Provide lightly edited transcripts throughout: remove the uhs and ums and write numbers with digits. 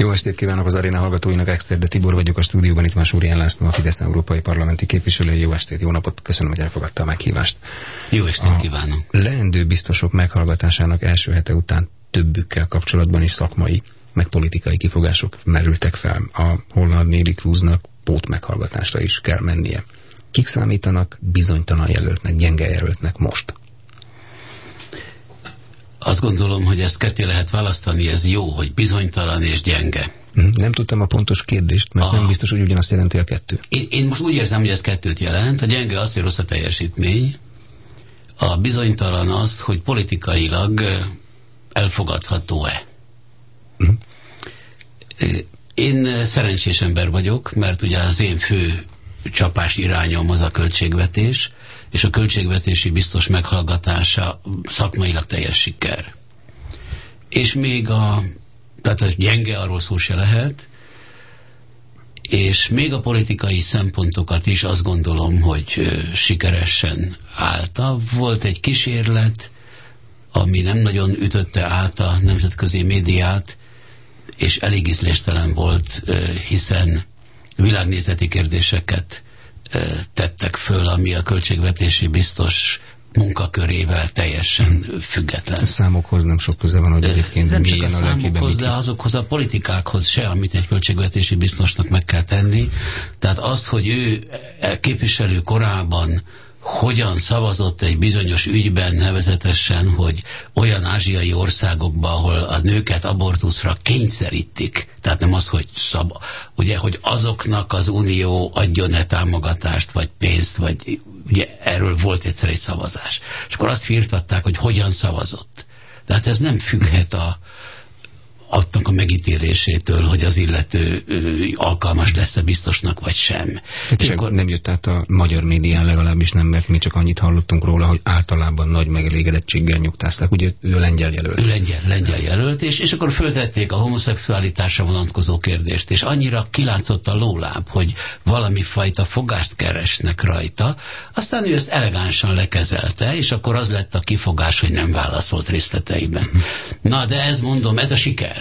Jó estét kívánok az aréna hallgatóinak, Exterde Tibor vagyok a stúdióban, itt van Súrján László, a Fidesz európai parlamenti képviselő. Jó estét, jó napot, köszönöm, hogy elfogadta a meghívást. Jó estét kívánok. A leendő biztosok meghallgatásának első hete után többükkel kapcsolatban is szakmai, meg politikai kifogások merültek fel. A holland Néli Krúznak pót meghallgatásra is kell mennie. Kik számítanak bizonytalan jelöltnek, gyenge jelöltnek most? Azt gondolom, hogy ezt ketté lehet választani, ez jó, hogy bizonytalan és gyenge. Nem tudtam a pontos kérdést, mert nem biztos, hogy ugyanazt jelenti a kettő. Én most úgy érzem, hogy ez kettőt jelent. A gyenge az, hogy rossz a teljesítmény. A bizonytalan az, hogy politikailag elfogadható-e. Én szerencsés ember vagyok, mert ugye az én fő csapás irányom az a költségvetés, és a költségvetési biztos meghallgatása szakmailag teljes siker. És még tehát a gyenge, arról szó se lehet, és még a politikai szempontokat is azt gondolom, hogy sikeresen állta. Volt egy kísérlet, ami nem nagyon ütötte át a nemzetközi médiát, és elég ízléstelen volt, hiszen világnézeti kérdéseket tettek föl, ami a költségvetési biztos munkakörével teljesen független. A számokhoz nem sok köze van, hogy egyébként nem csak a számokhoz, de azokhoz a politikákhoz se, amit egy költségvetési biztosnak meg kell tenni. Tehát azt, hogy ő képviselő korában hogyan szavazott egy bizonyos ügyben, nevezetesen, hogy olyan ázsiai országokban, ahol a nőket abortuszra kényszerítik, tehát nem az, hogy ugye, hogy azoknak az Unió adjon-e támogatást, vagy pénzt, vagy ugye erről volt egyszer egy szavazás. És akkor azt firtatták, hogy hogyan szavazott. Tehát ez nem függhet annak a megítélésétől, hogy az illető alkalmas lesz-e biztosnak, vagy sem. És akkor nem jött át a magyar médián, legalábbis nem, mert mi csak annyit hallottunk róla, hogy általában nagy megelégedettséggel nyugtázták. Ugye ő lengyel jelölt. Ő lengyel jelölt, és akkor föltették a homoszexualitásra vonatkozó kérdést, és annyira kilátszott a lóláb, hogy valami fajta fogást keresnek rajta, aztán ő ezt elegánsan lekezelte, és akkor az lett a kifogás, hogy nem válaszolt részleteiben. Na, de ez mondom, ez a siker.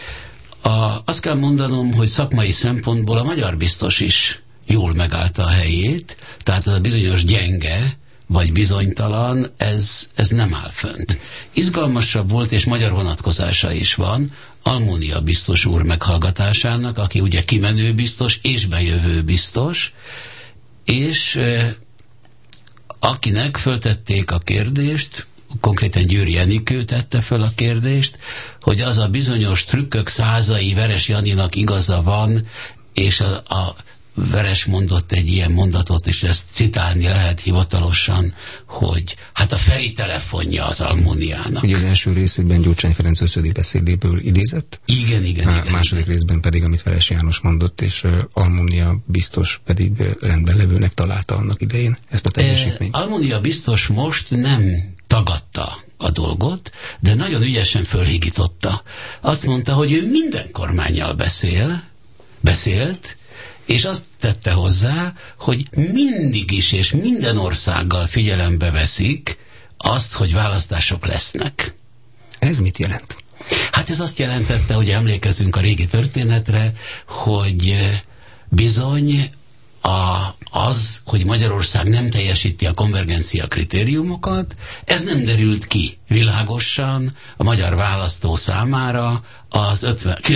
Azt kell mondanom, hogy szakmai szempontból a magyar biztos is jól megállta a helyét, tehát az a bizonyos gyenge, vagy bizonytalan, ez nem áll fönt. Izgalmasabb volt, és magyar vonatkozása is van, Almunia biztos úr meghallgatásának, aki ugye kimenő biztos, és bejövő biztos, és akinek föltették a kérdést, konkrétan Győri Enikő tette föl a kérdést, hogy az a bizonyos trükkök százai Veres Janinak igaza van, és a Veres mondott egy ilyen mondatot, és ezt citálni lehet hivatalosan, hogy hát a Feri telefonja az Almuniának. Ugye az első részében Gyurcsány Ferenc összödi beszédéből idézett. Igen. Második részben pedig, amit Veres János mondott, és Almunia biztos pedig rendben levőnek találta annak idején ezt a teljesítményt. Almunia biztos most nem tagadta a dolgot, de nagyon ügyesen fölhigította. Azt mondta, hogy ő minden kormánnyal beszélt, és azt tette hozzá, hogy mindig is és minden országgal figyelembe veszik azt, hogy választások lesznek. Ez mit jelent? Hát ez azt jelentette, hogy emlékezzünk a régi történetre, hogy bizony az, hogy Magyarország nem teljesíti a konvergencia kritériumokat, ez nem derült ki világosan a magyar választó számára az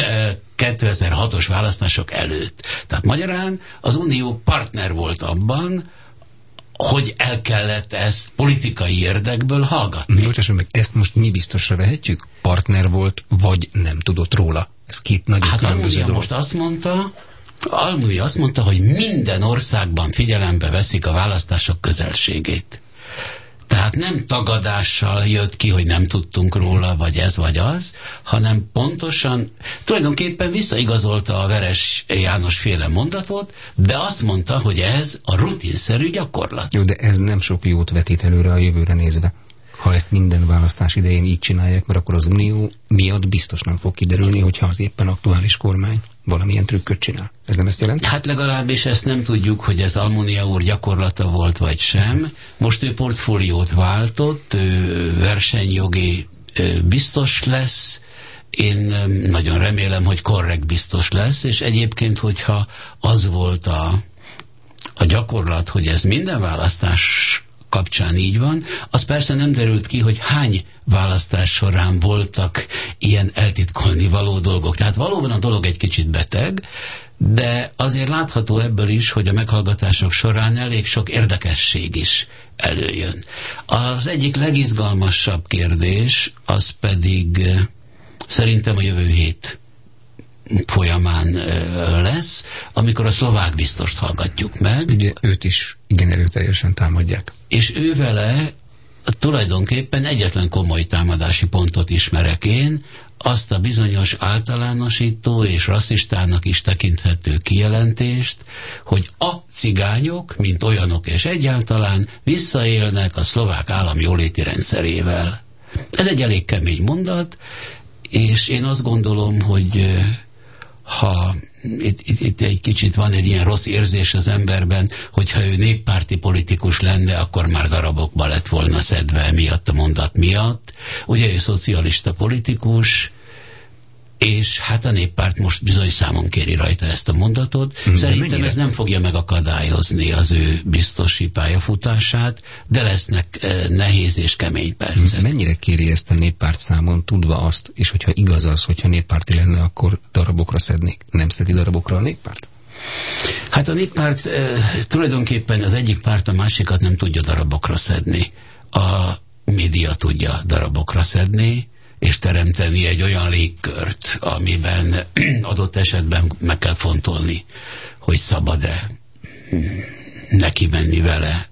2006-os választások előtt. Tehát magyarán az Unió partner volt abban, hogy el kellett ezt politikai érdekből hallgatni. Bocsásson meg, ezt most mi biztosra vehetjük? Partner volt, vagy nem tudott róla? Ez két nagyon különböző dolog. Most Almunia azt mondta, hogy minden országban figyelembe veszik a választások közelségét. Tehát nem tagadással jött ki, hogy nem tudtunk róla, vagy ez, vagy az, hanem pontosan, tulajdonképpen visszaigazolta a Veres János féle mondatot, de azt mondta, hogy ez a rutinszerű gyakorlat. Jó, de ez nem sok jót vetít előre a jövőre nézve. Ha ezt minden választás idején így csinálják, mert akkor az Unió miatt biztos nem fog kiderülni, hogyha az éppen aktuális kormány valamilyen trükköt csinál. Ez nem ezt jelenti? Hát legalábbis ezt nem tudjuk, hogy ez Almunia úr gyakorlata volt, vagy sem. Most ő portfóliót váltott, ő versenyjogi biztos lesz, én nagyon remélem, hogy korrekt biztos lesz, és egyébként, hogyha az volt a gyakorlat, hogy ez minden választás kapcsán így van, az persze nem derült ki, hogy hány választás során voltak ilyen eltitkolni való dolgok. Tehát valóban a dolog egy kicsit beteg, de azért látható ebből is, hogy a meghallgatások során elég sok érdekesség is előjön. Az egyik legizgalmasabb kérdés, az pedig szerintem a jövő hét folyamán lesz, amikor a szlovák biztost hallgatjuk meg. Ugye őt is igen erőteljesen támadják. És ő vele tulajdonképpen egyetlen komoly támadási pontot ismerek én, azt a bizonyos általánosító és rasszistának is tekinthető kijelentést, hogy a cigányok, mint olyanok és egyáltalán visszaélnek a szlovák állam jóléti rendszerével. Ez egy elég kemény mondat, és én azt gondolom, hogy ha itt egy kicsit van egy ilyen rossz érzés az emberben, hogyha ő néppárti politikus lenne, akkor már darabokba lett volna szedve miatt a mondat miatt. Ugye ő szocialista politikus, és hát a néppárt most bizony számon kéri rajta ezt a mondatot. Szerintem ez nem fogja megakadályozni az ő biztosi pályafutását, de lesznek nehéz és kemény percek. Mennyire kéri ezt a néppárt számon, tudva azt, és hogyha igaz az, hogyha néppárti lenne, akkor darabokra szednék? Nem szedi darabokra a néppárt? Hát a néppárt tulajdonképpen az egyik párt a másikat nem tudja darabokra szedni. A média tudja darabokra szedni, és teremteni egy olyan légkört, amiben adott esetben meg kell fontolni, hogy szabad-e neki menni vele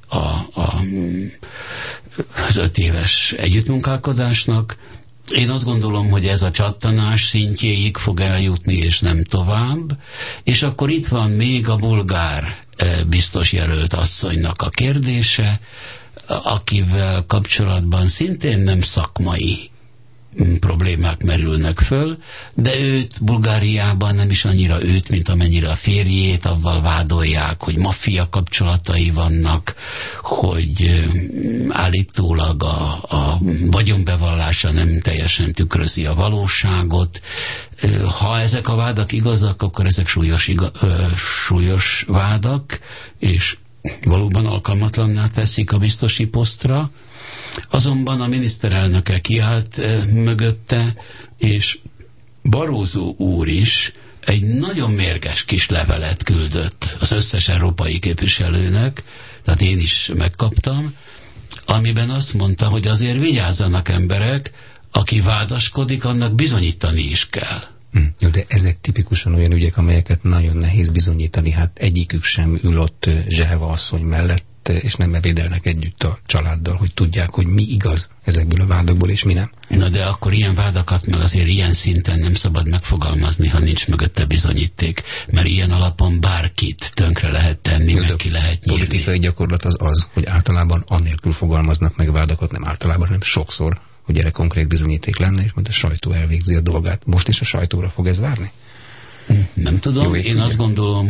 az 5 éves együttmunkálkodásnak. Én azt gondolom, hogy ez a csattanás szintjéig fog eljutni, és nem tovább. És akkor itt van még a bulgár biztos jelölt asszonynak a kérdése, akivel kapcsolatban szintén nem szakmai problémák merülnek föl, de őt Bulgáriában nem is annyira őt, mint amennyire a férjét, avval vádolják, hogy maffia kapcsolatai vannak, hogy állítólag a vagyonbevallása nem teljesen tükrözi a valóságot. Ha ezek a vádak igazak, akkor ezek súlyos vádak, és valóban alkalmatlanná teszik a biztosi posztra. Azonban a miniszterelnöke kiállt mögötte, és Barroso úr is egy nagyon mérges kis levelet küldött az összes európai képviselőnek, tehát én is megkaptam, amiben azt mondta, hogy azért vigyázzanak emberek, aki vádaskodik, annak bizonyítani is kell. Jó, de ezek tipikusan olyan ügyek, amelyeket nagyon nehéz bizonyítani, hát egyikük sem ül ott Zseheva asszony mellett, és nem ebédelnek együtt a családdal, hogy tudják, hogy mi igaz ezekből a vádokból, és mi nem. Na de akkor ilyen vádakat meg azért ilyen szinten nem szabad megfogalmazni, ha nincs mögötte bizonyíték, mert ilyen alapon bárkit tönkre lehet tenni, meg ki lehet nyírni. Politikai gyakorlat az, hogy általában annélkül fogalmaznak meg vádakat, nem általában, hanem sokszor, hogy erre konkrét bizonyíték lenne, és majd a sajtó elvégzi a dolgát. Most is a sajtóra fog ez várni? Nem tudom, én azt gondolom,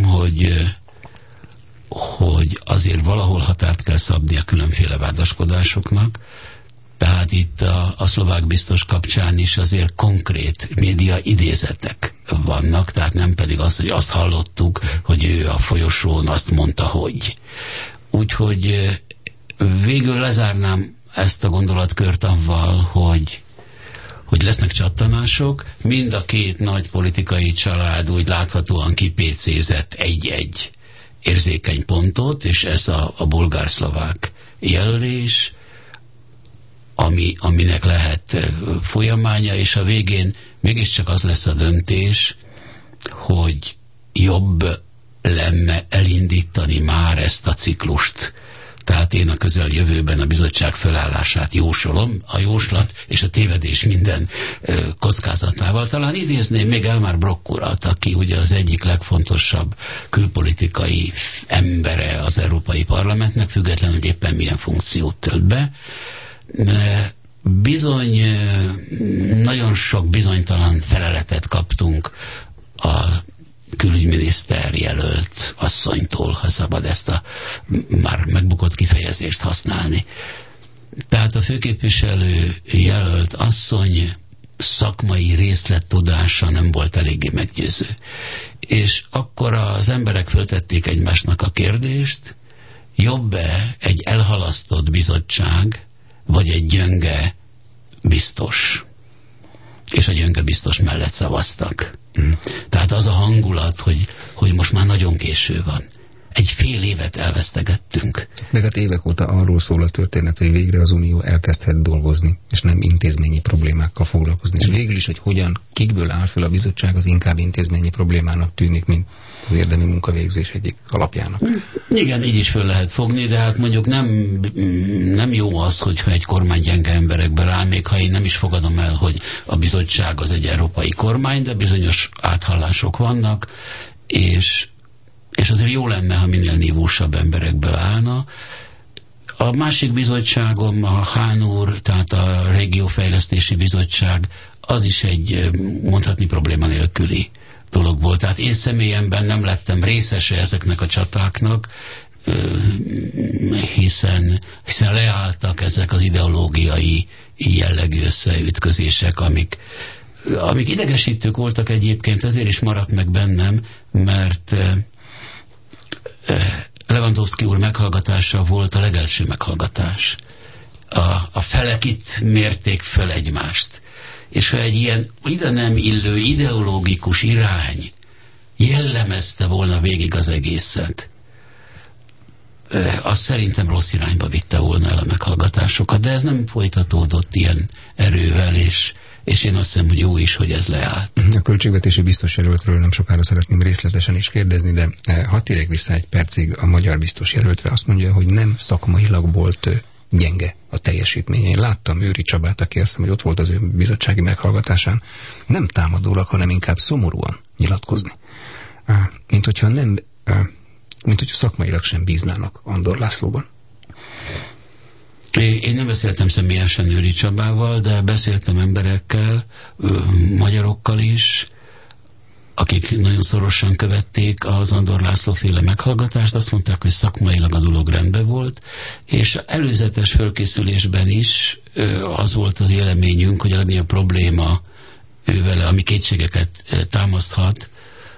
hogy azért valahol határt kell szabni a különféle vádaskodásoknak, tehát itt a szlovák biztos kapcsán is azért konkrét média idézetek vannak, tehát nem pedig az, hogy azt hallottuk, hogy ő a folyosón azt mondta, hogy. Úgyhogy végül lezárnám ezt a gondolatkört avval, hogy lesznek csattanások, mind a két nagy politikai család úgy láthatóan kipécézett egy-egy érzékeny pontot, és ez a bulgár-szlovák jelölés, aminek lehet folyamánya, és a végén mégiscsak az lesz a döntés, hogy jobb lenne elindítani már ezt a ciklust. Tehát én a közeljövőben a bizottság felállását jósolom, a jóslat és a tévedés minden kockázatával. Talán idézném még Elmar Brok urat, aki ugye az egyik legfontosabb külpolitikai embere az Európai Parlamentnek, függetlenül, hogy éppen milyen funkciót tölt be. Bizony, nagyon sok bizonytalan feleletet kaptunk a külügyminiszter jelölt asszonytól, ha szabad ezt a már megbukott kifejezést használni. Tehát a főképviselő jelölt asszony szakmai részlettudása nem volt eléggé meggyőző. És akkor az emberek föltették egymásnak a kérdést, jobb-e egy elhalasztott bizottság, vagy egy gyönge biztos? És a gyönge biztos mellett szavaztak. Tehát az a hangulat, hogy most már nagyon késő van. Egy fél évet elvesztegettünk. De hát évek óta arról szól a történet, hogy végre az Unió elkezdhet dolgozni, és nem intézményi problémákkal foglalkozni. És végül is, hogy hogyan, kikből áll fel a bizottság, az inkább intézményi problémának tűnik, mint az érdemi munkavégzés egyik alapjának. Igen, így is föl lehet fogni, de hát mondjuk nem jó az, hogyha egy kormány gyenge emberekből áll, még ha én nem is fogadom el, hogy a bizottság az egy európai kormány, de bizonyos áthallások vannak, és azért jó lenne, ha minél nívósabb emberekből állna. A másik bizottságom, a Hahn úr, tehát a Régiófejlesztési Bizottság, az is egy mondhatni probléma nélküli dolog volt. Tehát én személyemben nem lettem részese ezeknek a csatáknak, hiszen leálltak ezek az ideológiai jellegű összeütközések, amik idegesítők voltak egyébként, ezért is maradt meg bennem, mert Lewandowski úr meghallgatása volt a legelső meghallgatás. A felek itt mérték föl egymást. És ha egy ilyen ide nem illő ideológikus irány jellemezte volna végig az egészet, az szerintem rossz irányba vitte volna el a meghallgatásokat, de ez nem folytatódott ilyen erővel, és én azt hiszem, hogy jó is, hogy ez leállt. A költségvetési biztos jelöltről nem sokára szeretném részletesen is kérdezni, de hadd térjek vissza egy percig a magyar biztos jelöltre. Azt mondja, hogy nem szakmailag volt gyenge a teljesítménye. Én láttam Őry Csabát, aki azt hiszem, hogy ott volt az ő bizottsági meghallgatásán, nem támadólag, hanem inkább szomorúan nyilatkozni. Mint hogyha szakmailag sem bíznának Andor Lászlóban. Én nem beszéltem személyesen Őry Csabával, de beszéltem emberekkel, magyarokkal is, akik nagyon szorosan követték az Andor László féle meghallgatást, azt mondták, hogy szakmailag a dolog rendben volt, és előzetes fölkészülésben is az volt az véleményünk, hogy a legnagyobb probléma ővele, ami kétségeket támaszthat,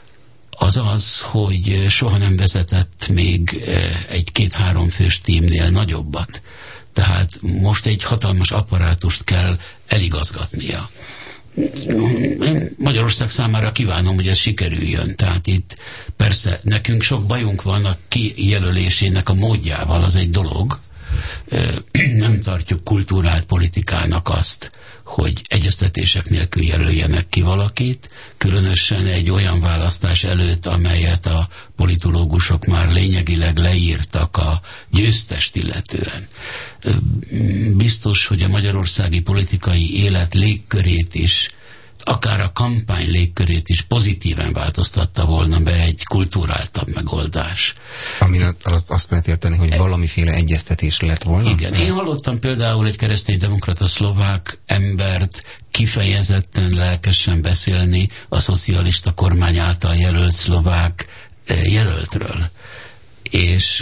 az, hogy soha nem vezetett még egy 2-3 fős tímnél nagyobbat. Tehát most egy hatalmas apparátust kell eligazgatnia. Én Magyarország számára kívánom, hogy ez sikerüljön. Tehát itt persze nekünk sok bajunk van a kijelölésének a módjával, az egy dolog. Nem tartjuk kulturált politikának azt, hogy egyeztetések nélkül jelöljenek ki valakit, különösen egy olyan választás előtt, amelyet a politológusok már lényegileg leírtak a győztest illetően. Biztos, hogy a magyarországi politikai élet légkörét is, akár a kampány légkörét is pozitíven változtatta volna be egy kulturáltabb megoldás. Amin azt lehet érteni, hogy valamiféle egyeztetés lett volna? Igen. Én hallottam például egy kereszténydemokrata szlovák embert kifejezetten lelkesen beszélni a szocialista kormány által jelölt szlovák jelöltről. És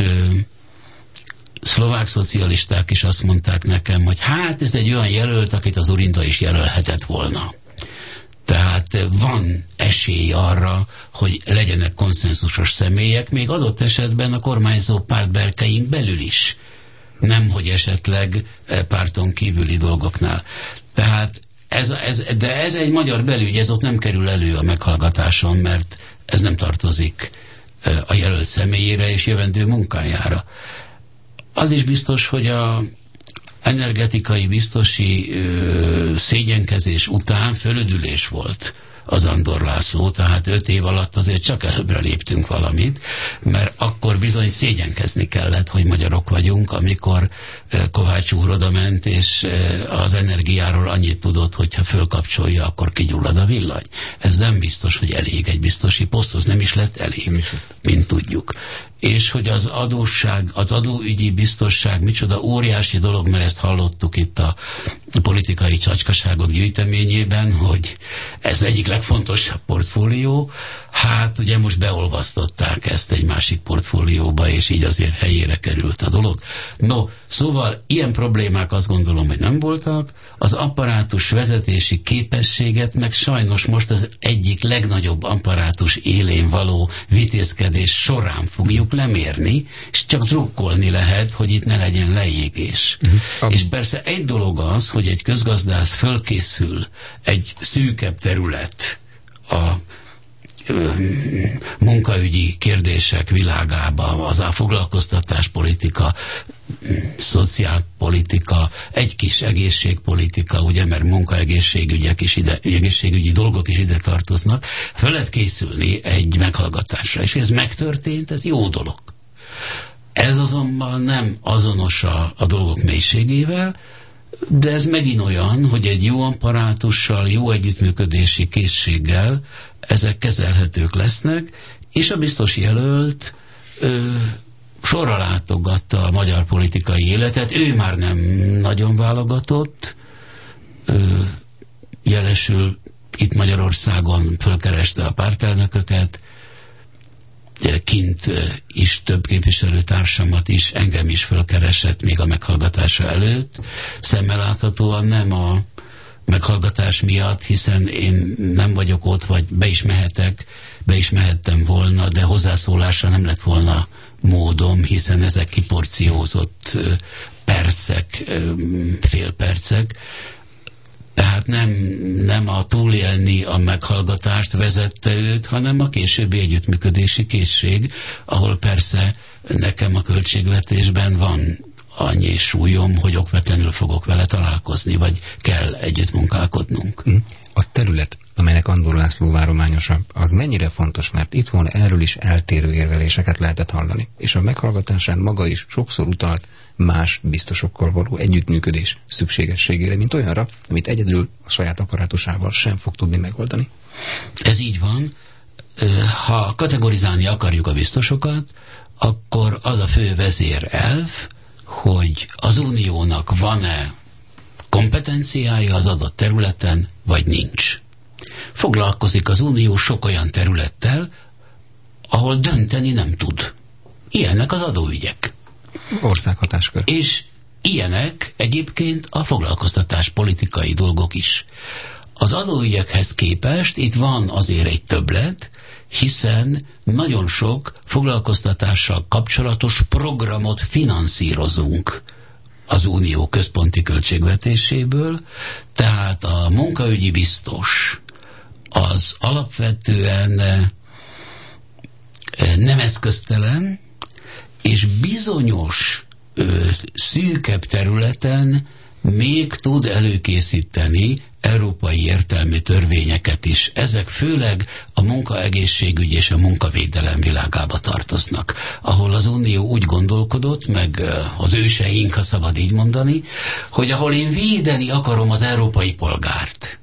szlovák szocialisták is azt mondták nekem, hogy hát ez egy olyan jelölt, akit az Urinda is jelölhetett volna. Tehát van esély arra, hogy legyenek konszenzusos személyek, még adott esetben a kormányzó pártberkein belül is. Nem, hogy esetleg párton kívüli dolgoknál. Tehát ez egy magyar belügy, ez ott nem kerül elő a meghallgatáson, mert ez nem tartozik a jelölt személyére és jövendő munkájára. Az is biztos, hogy a energetikai biztosi szégyenkezés után fölödülés volt az Andor László, tehát 5 év alatt azért csak előbbre léptünk valamit, mert akkor bizony szégyenkezni kellett, hogy magyarok vagyunk, amikor Kovács úr oda ment, és az energiáról annyit tudott, hogyha fölkapcsolja, akkor kigyullad a villany. Ez nem biztos, hogy elég egy biztosi poszthoz, nem is lett elég, mint tudjuk. És hogy az adósság, az adóügyi biztosság micsoda óriási dolog, mert ezt hallottuk itt a politikai csacskaságok gyűjteményében, hogy ez egyik legfontosabb portfólió. Hát ugye most beolvasztották ezt egy másik portfólióba, és így azért helyére került a dolog. No, szóval ilyen problémák azt gondolom, hogy nem voltak. Az apparátus vezetési képességet meg sajnos most az egyik legnagyobb apparátus élén való vitézkedés során fogjuk lemérni, és csak drukkolni lehet, hogy itt ne legyen leégés. És persze egy dolog az, hogy egy közgazdász fölkészül egy szűkebb terület a munkaügyi kérdések világába, az a foglalkoztatáspolitika, szociálpolitika, egy kis egészségpolitika, ugye, mert munkaegészségügyek is ide, egészségügyi dolgok is ide tartoznak, fel lehet készülni egy meghallgatásra, és ez megtörtént, ez jó dolog. Ez azonban nem azonos a dolgok mélységével, de ez megint olyan, hogy egy jó apparátussal, jó együttműködési készséggel ezek kezelhetők lesznek, és a biztos jelölt sorra látogatta a magyar politikai életet, ő már nem nagyon válogatott, jelesül itt Magyarországon fölkereste a pártelnököket, kint is több képviselőtársamat is, engem is fölkeresett még a meghallgatása előtt, szemmel láthatóan nem a meghallgatás miatt, hiszen én nem vagyok ott, vagy be is mehettem volna, de hozzászólásra nem lett volna módom, hiszen ezek kiporciózott percek, félpercek. Tehát nem a túlélni a meghallgatást vezette őt, hanem a későbbi együttműködési készség, ahol persze nekem a költségvetésben van annyi súlyom, hogy okvetlenül fogok vele találkozni, vagy kell együtt munkálkodnunk. A terület, amelynek Andor László várományosa, az mennyire fontos, mert itthon erről is eltérő érveléseket lehetett hallani. És a meghallgatásán maga is sokszor utalt más biztosokkal való együttműködés szükségességére, mint olyanra, amit egyedül a saját apparátusával sem fog tudni megoldani. Ez így van. Ha kategorizálni akarjuk a biztosokat, akkor az a fő vezérelv, hogy az uniónak van-e kompetenciája az adott területen, vagy nincs. Foglalkozik az unió sok olyan területtel, ahol dönteni nem tud. Ilyenek az adóügyek. Országhatáskör. És ilyenek egyébként a foglalkoztatás politikai dolgok is. Az adóügyekhez képest itt van azért egy többlet, hiszen nagyon sok foglalkoztatással kapcsolatos programot finanszírozunk az unió központi költségvetéséből, tehát a munkaügyi biztos az alapvetően nem eszköztelen, és bizonyos szűkebb területen még tud előkészíteni európai értelmű törvényeket is. Ezek főleg a munkaegészségügy és a munkavédelem világába tartoznak, ahol az Unió úgy gondolkodott, meg az őseink, ha szabad így mondani, hogy ahol én védeni akarom az európai polgárt,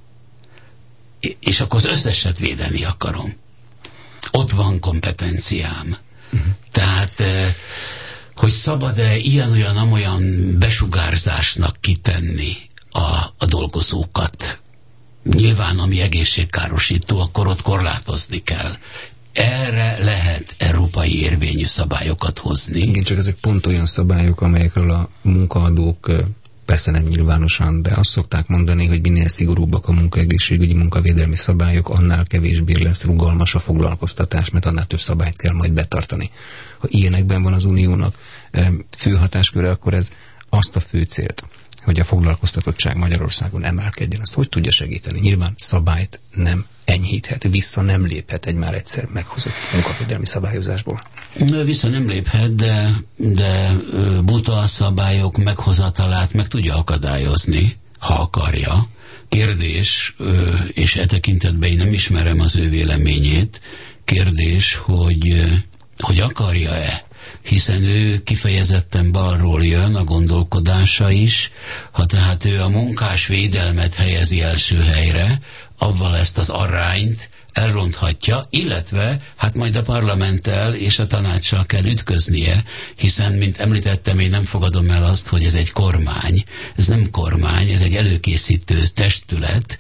és akkor az összeset védeni akarom, ott van kompetenciám. Tehát hogy szabad-e ilyen-olyan besugárzásnak kitenni a dolgozókat. Nyilván, ami egészségkárosító, akkor ott korlátozni kell. Erre lehet európai érvényű szabályokat hozni. Igen, csak ezek pont olyan szabályok, amelyekről a munkaadók persze nem nyilvánosan, de azt szokták mondani, hogy minél szigorúbbak a munkaegészségügyi, munkavédelmi szabályok, annál kevésbé lesz rugalmas a foglalkoztatás, mert annál több szabályt kell majd betartani. Ha ilyenekben van az uniónak fő hatásköre, akkor ez azt a fő célt, hogy a foglalkoztatottság Magyarországon emelkedjen, azt hogy tudja segíteni? Nyilván szabályt nem enyhíthet, vissza nem léphet egy már egyszer meghozott munkavédelmi szabályozásból. Vissza nem léphet, de buta szabályok meghozatalát meg tudja akadályozni, ha akarja. Kérdés, és e tekintetben én nem ismerem az ő véleményét, kérdés, hogy akarja-e, hiszen ő kifejezetten balról jön, a gondolkodása is, ha tehát ő a munkás védelmet helyezi első helyre, avval ezt az arányt elronthatja, illetve hát majd a parlamenttel és a tanácssal kell ütköznie, hiszen, mint említettem, én nem fogadom el azt, hogy ez egy kormány. Ez nem kormány, ez egy előkészítő testület,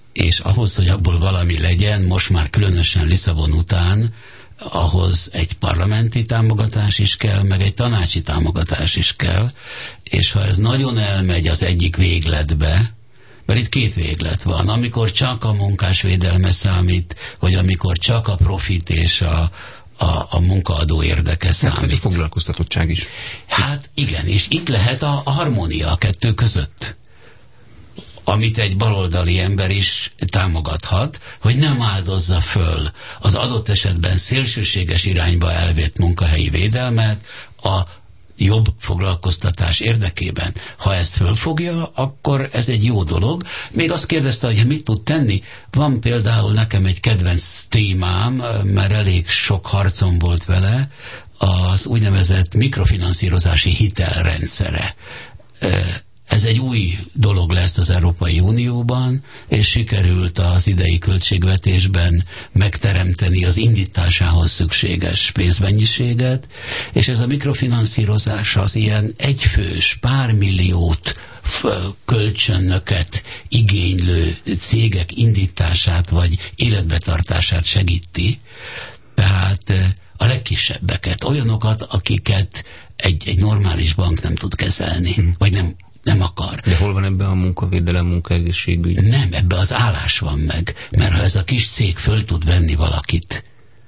És ahhoz, hogy abból valami legyen, most már különösen Lisszabon után, ahhoz egy parlamenti támogatás is kell, meg egy tanácsi támogatás is kell, és ha ez nagyon elmegy az egyik végletbe, mert itt két véglet van, amikor csak a munkásvédelme számít, vagy amikor csak a profit és a munkaadó érdeke számít. Hát, vagy a foglalkoztatottság is. Hát igen, és itt lehet a harmónia a kettő között, amit egy baloldali ember is támogathat, hogy nem áldozza föl az adott esetben szélsőséges irányba elvett munkahelyi védelmet a jobb foglalkoztatás érdekében. Ha ezt fölfogja, akkor ez egy jó dolog. Még azt kérdezte, hogy mit tud tenni. Van például nekem egy kedvenc témám, mert elég sok harcom volt vele, az úgynevezett mikrofinanszírozási hitelrendszere. Ez egy új dolog lesz az Európai Unióban, és sikerült az idei költségvetésben megteremteni az indításához szükséges pénzmennyiséget, és ez a mikrofinanszírozás az ilyen egyfős, pár milliót kölcsönöket igénylő cégek indítását vagy életbetartását segíti. Tehát a legkisebbeket, olyanokat, akiket egy normális bank nem tud kezelni, vagy nem akar. De hol van ebben a munkavédelem, munkaegészségügy? Nem, ebbe az állás van meg. Mert ha ez a kis cég föl tud venni valakit,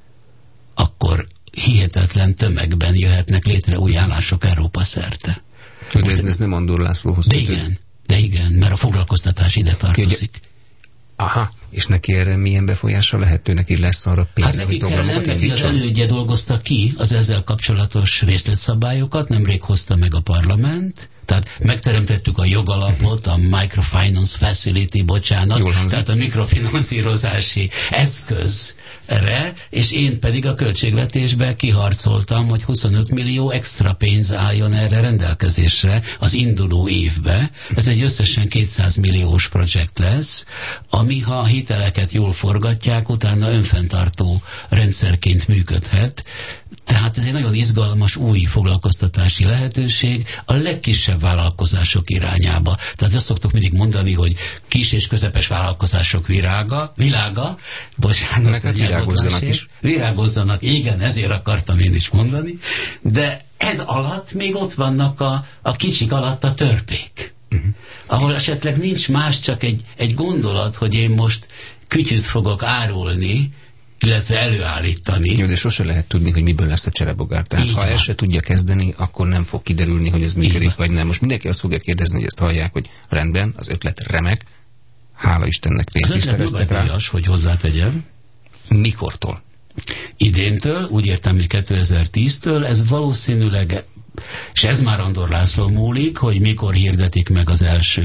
akkor hihetetlen tömegben jöhetnek létre új állások Európa szerte. De ez nem Andor Lászlóhoz. De igen, mert a foglalkoztatás ide tartozik. Aha, és neki erre milyen befolyása lehető? Neki lesz arra pénze, hogy programokat indítson? Az elődje dolgozta ki az ezzel kapcsolatos részletszabályokat, nemrég hozta meg a parlament, tehát megteremtettük a jogalapot, a Microfinance Facility, tehát a mikrofinanszírozási eszközre, és én pedig a költségvetésbe kiharcoltam, hogy 25 millió extra pénz álljon erre rendelkezésre az induló évbe. Ez egy összesen 200 milliós projekt lesz, ami, ha a hiteleket jól forgatják, utána önfenntartó rendszerként működhet. Tehát ez egy nagyon izgalmas új foglalkoztatási lehetőség a legkisebb vállalkozások irányába. Tehát ezt szoktuk mindig mondani, hogy kis és közepes vállalkozások világa, bocsánat, hát virágozzanak is. Virágozzanak, igen, ezért akartam én is mondani, de ez alatt még ott vannak a kicsik alatt a törpék. Ahol esetleg nincs más, csak egy gondolat, hogy én most kütyűt fogok árulni, illetve előállítani. Jó, de sose lehet tudni, hogy miből lesz a cserebogár. Tehát ha el se tudja kezdeni, akkor nem fog kiderülni, hogy ez működik, vagy nem. Most mindenki azt fogja kérdezni, hogy ezt hallják, hogy rendben, az ötlet remek, hála Istennek pénzt is szereztek rá. Az hogy hozzátegyem. Mikortól? Idéntől, úgy értem, hogy 2010-től, ez valószínűleg, és ez már Andor László múlik, hogy mikor hirdetik meg az első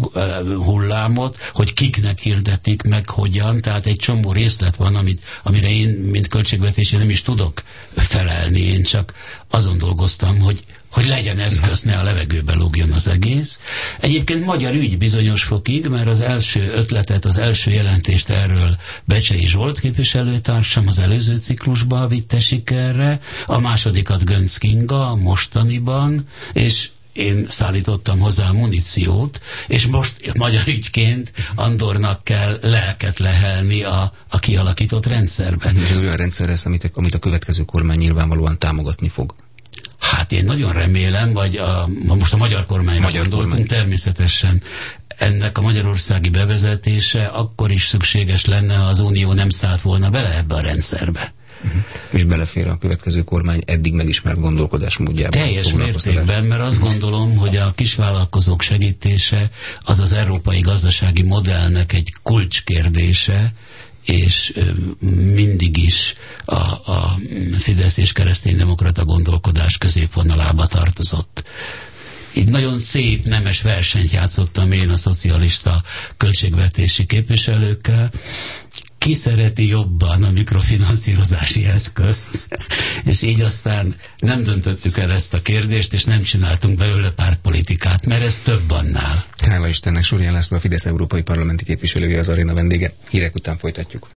hullámot, hogy kiknek hirdetik meg, hogyan, tehát egy csomó részlet van, amire én, mint költségvetési nem is tudok felelni, én csak azon dolgoztam, hogy legyen eszköz, ne a levegőbe lógjon az egész. Egyébként magyar ügy bizonyos fokig, mert az első ötletet, az első jelentést erről Becsei Zsolt képviselőtársam az előző ciklusban vitte sikerre, a másodikat Göncz Kinga a mostaniban, és én szállítottam hozzá a muníciót, és most magyar ügyként Andornak kell lelket lehelni a kialakított rendszerben. Ez olyan rendszer lesz, amit a következő kormány nyilvánvalóan támogatni fog. Hát én nagyon remélem, vagy most a magyar kormányra gondoltunk, természetesen ennek a magyarországi bevezetése akkor is szükséges lenne, ha az Unió nem szállt volna bele ebbe a rendszerbe. És belefér a következő kormány eddig megismert gondolkodásmódjában. Teljes mértékben, mert azt gondolom, hogy a kisvállalkozók segítése az az európai gazdasági modellnek egy kulcskérdése, és mindig is a Fidesz és kereszténydemokrata gondolkodás középvonalába tartozott. Így nagyon szép, nemes versenyt játszottam én a szocialista költségvetési képviselőkkel. Ki szereti jobban a mikrofinanszírozási eszközt, és így aztán nem döntöttük el ezt a kérdést, és nem csináltunk belőle pártpolitikát, mert ez több annál. Hála Istennek, Surján László, a Fidesz európai parlamenti képviselője az aréna vendége. Hírek után folytatjuk.